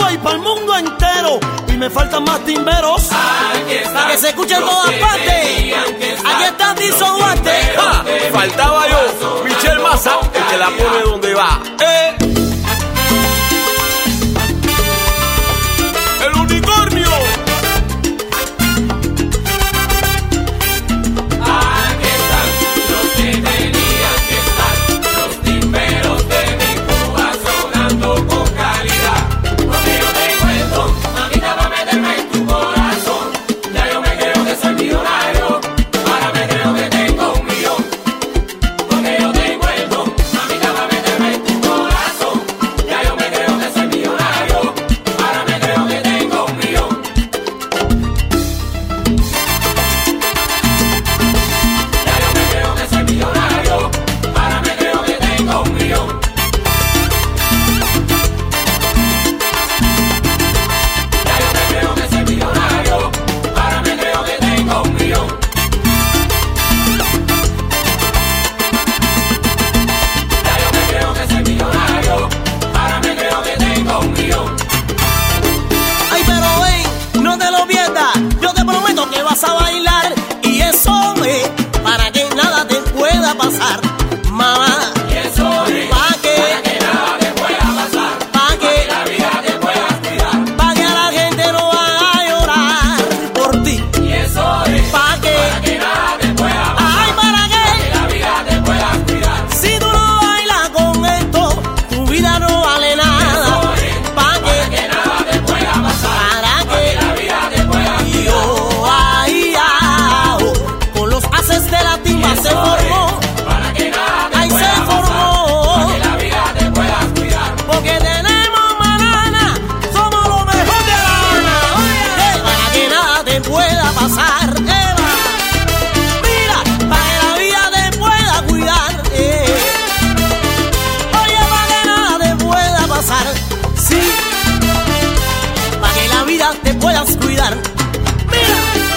y pa'l mundo entero. Y me faltan más timberos para que se escuche en todas partes. Aquí está Dixon Duarte. Faltaba yo, Michel Massa, el que la pone donde va. El unicornio. Aquí están los que tenían que estar, los timberos de mi Cuba sonando con calidad. Porque yo tengo el don, mamita, pa' meterme en tu corazón. Ya yo me creo que soy millonario, ahora me creo que tengo 1 millón. Porque yo tengo el don, mamita, pa' meterme en tu corazón. Ya yo me creo que soy millonario, ahora me creo que tengo 1 millón. Ya yo me creo que soy millonario, ahora me creo que tengo 1 millón. Ya yo me creo que soy millonario, ahora me creo que tengo 1 millón. Ya yo me creo que soy millonario, ahora me creo que tengo 1 millón. Ay, pero ven, no te lo pierdas. Yo te prometo que vas a bailar. Y eso es para que nada te pueda pasar, mamá. Y eso es Pa' que nada te pueda pasar, Pa' que la vida te puedas cuidar. Pa' que la gente no vaya a llorar por ti. Y eso es Pa' que nada te pueda pasar, Ay, ¿para qué? la vida te puedas cuidar. Si tú no bailas con esto, tu vida no vale nada. Pa' que Nada te pueda pasar, Para que la vida te pueda Y yo ahí con los haces de la timba se formó. para que nada te Ahí se pueda formó. que la vida te puedas cuidar. Porque tenemos banana, somos lo mejor de La Habana. Oye, para que nada te pueda pasar, Eva. Mira, para que la vida te pueda cuidar. Oye, para que nada te pueda pasar, sí. Para que la vida te puedas cuidar. Mira,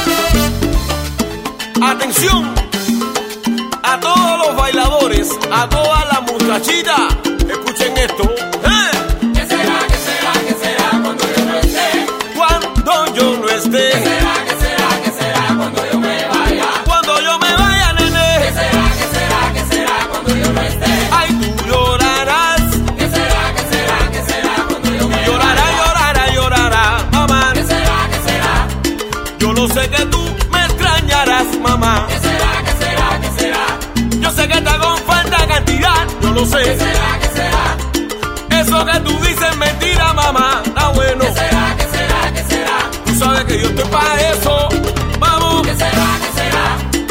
Atención a todos los bailadores, a todas las muchachitas. Escuchen esto. ¿Qué será, qué será, qué será cuando yo no esté? Cuando yo no esté, ¿Qué será, qué será, qué será cuando yo me vaya? cuando yo me vaya, ¿Qué nene, será, qué será, qué será cuando yo no esté? ay, tú llorarás. ¿Qué será, qué será, qué será cuando yo me Llorará, vaya? llorará, llorará, mamá. ¿Qué será, qué será? Yo no sé que tú me extrañarás, mamá. ¿Qué será, qué será, qué será? Yo sé que te hago falta cantidad, yo lo ¿Qué sé. será, qué será? Eso que tú dices es mentira, mamá. Está bueno. ¿Qué será, qué será, qué será? Tú sabes que yo estoy para eso. Vamos, ¿Qué será, qué será?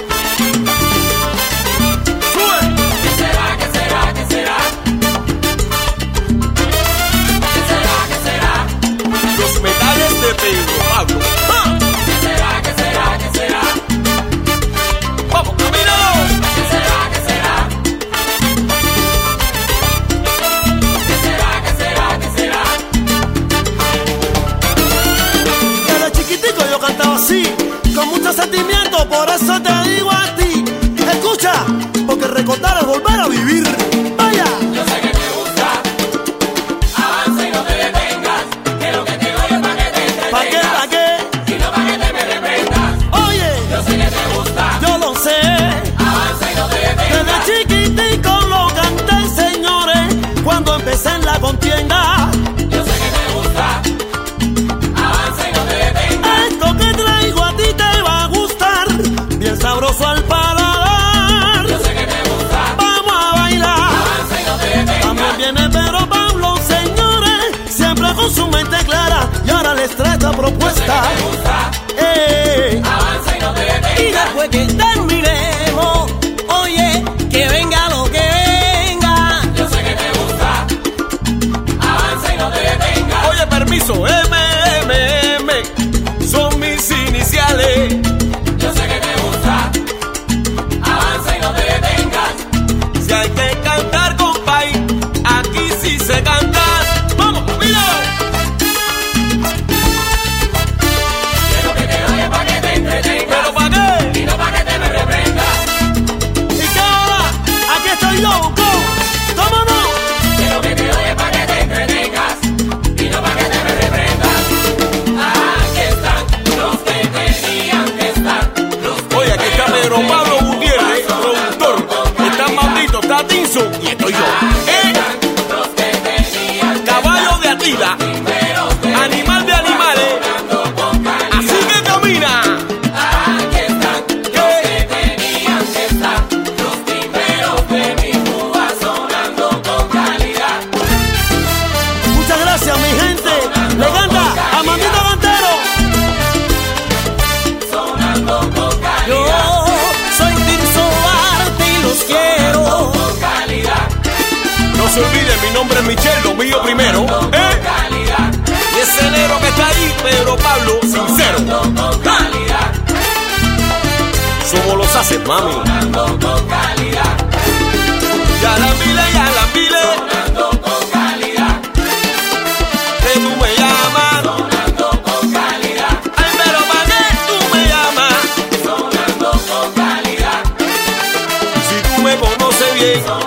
sube. ¿Qué será, qué será, qué será? ¿Qué será, qué será? Los metales de Pedro Pablo. ¡Ah! ¿Qué será, qué será, qué será? Vamos, camínalo. ¿Qué será, qué será? ¿Qué será, qué será, qué será? Desde chiquitico yo cantaba así, con mucho sentimiento, por eso te digo a ti. Escucha, porque recordar es volver a vivir. Vaya. Yo sé que te gusta, avanza y no te detengas, que lo que te doy es pa' que te ¿Pa' qué? entretengas, ¿Pa' qué? y no pa' que te me representas. Oye, Yo sé que te gusta, yo lo sé. avanza y no te Desde detengas. chiquitico lo canté, señores, cuando empecé en la contienda. Yo sé que te gusta, avanza y no te detengas. Esto que traigo a ti te va a gustar, bien sabroso al paladar. Yo sé que te gusta, Vamos a bailar. avanza y no te detengas. También viene Pedro Pablo, señores, siempre con su mente clara, y ahora les trae esta propuesta. Te gusta, avanza y no te y detengas. después que terminemos, oye, que venga lo que venga. Yo sé que te gusta, avanza y no te detengas. Oye, permiso, MMM, son mis iniciales. Yo sé que te gusta, avanza y no te detengas. Si hay que cantar, compay, aquí sí se canta. Vamos, mira. Que lo que nombre es Michelle, lo mío primero. Y ese negro que está ahí, Pedro Pablo, sincero. Somos los haces, mami. Ya la mile, que tú me llamas. Ay, pero ¿pa' qué tú me llamas? Si tú me conoces bien.